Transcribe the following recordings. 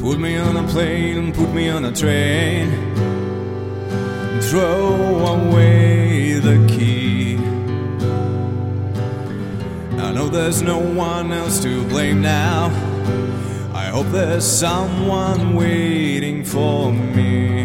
Put me on a plane, put me on a train, throw away the key. I know there's no one else to blame now. I hope there's someone waiting for me.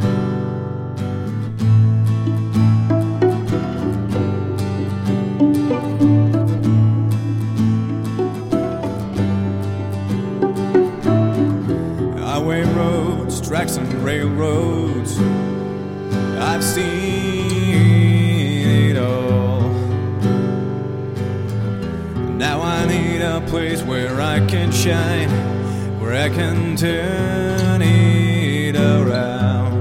Highway roads, tracks and railroads, I've seen it all. Now I need a place where I can shine, where I can turn it around.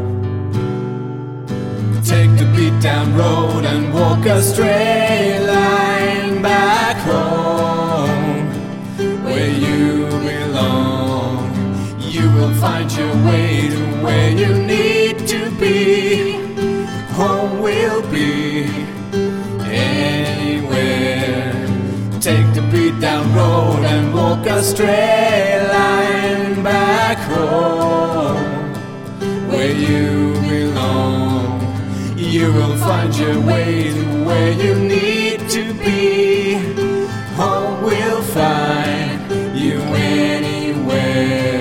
Take the beat down road and walk a straight line back home, where you belong. You will find your way to where you need to be. Home will be anywhere. Take the beat down road and walk a straight line back home, where you belong. You will find your way to where you need to be. Home will find you anywhere.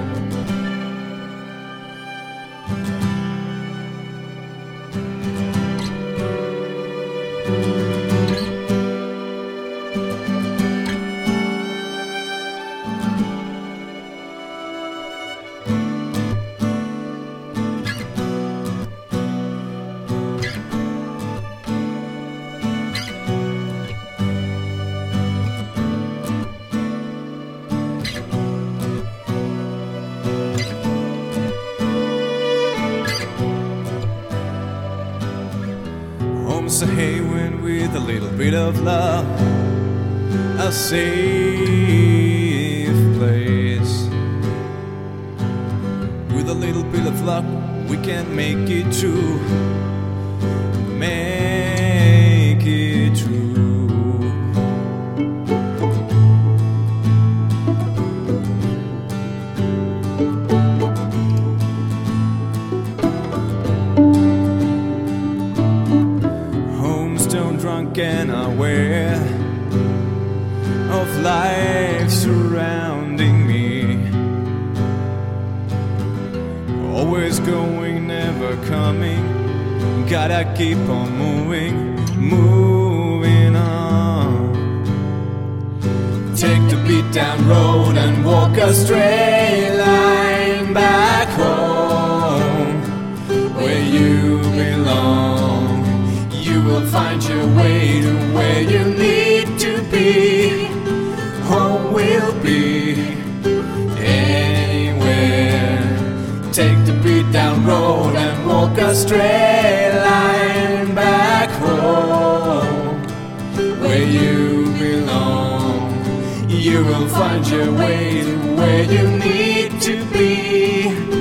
Home's a haven with a little bit of love, a safe place. With a little bit of luck, we can make it true. Make it true. Stone drunk and aware of life surrounding me. Always going, never coming. Gotta keep on moving, moving on. Take the beat down road and walk a straight line back home, where you belong. You will find your way to where you need to be. Home will be anywhere. Take the beat down road and walk a straight line back home, where you belong. You will find your way to where you need to be.